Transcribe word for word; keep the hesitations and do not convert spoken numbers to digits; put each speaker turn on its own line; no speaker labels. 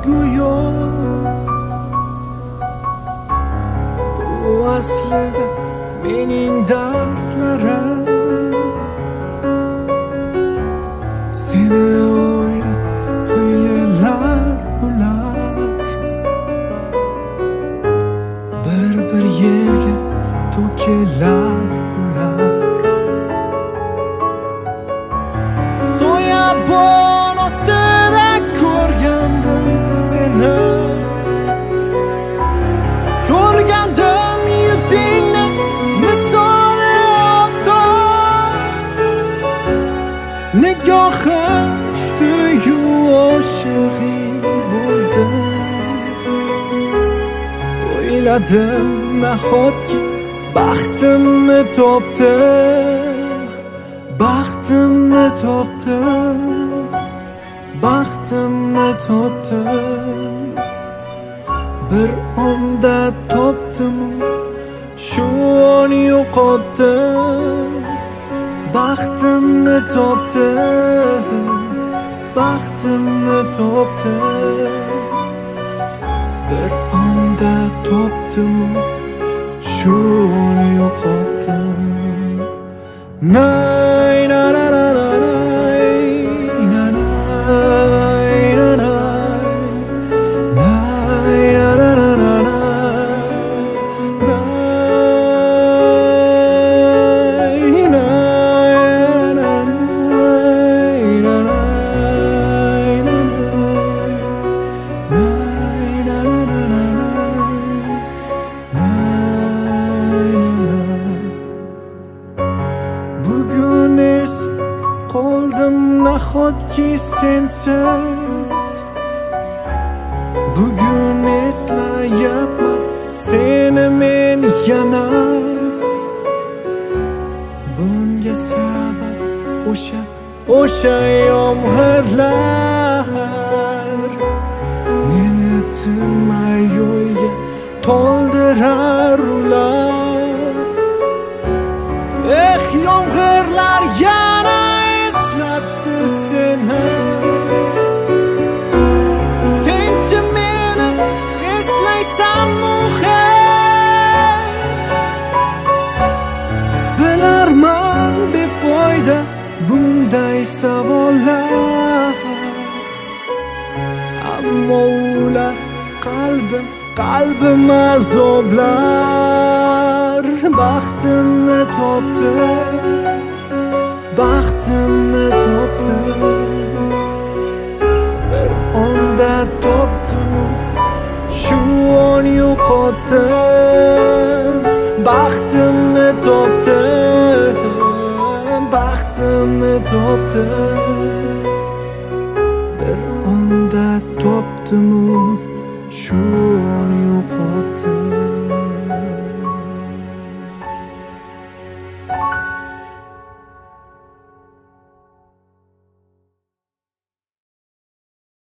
bu yo'l, bu aslida mening dardlarim. Seni o'ylab qo'ylar ular, bir-bir yerga to'kilar ular. Soyabon ostida ko'rgandim seni, ko'rgandim yuzingni misoli oftob. Nigohim tushdi-yu oshiq bo'ldim. O'yladim nahotki baxtimni topdim, baxtimni topdim, baxtimni topdim. Bir onda topdim, shu on yo'qotdim. Baxtimni topdim, baxtimni topdim. Bir onda topdim, shu on yo'qotdim. Nay na na na na nay, na nay na nay, nay na na na na nay, nay na na nay, na nay na nay, nay na na na na nay, nay na na. Bugun esa qoldim nahotki sensiz. Bugun eslayapman seni men yana. Bunga sabab o'sha o'sha yomg'irlar, meni tinmay yo'lga to'ldirar ular. Eh, yomg'irlar yana eslatdi seni. Senchi meni eslaysanmi hech? Bilarman befoyda bunday savollar, ammo ular qalbim, qalbim azoblar. Baxtimni topdim, baxtimni topdim. Bir onda topdim, shu on yo'qotdim. Baxtimni topdim, baxtimni topdim. Bir onda topdim.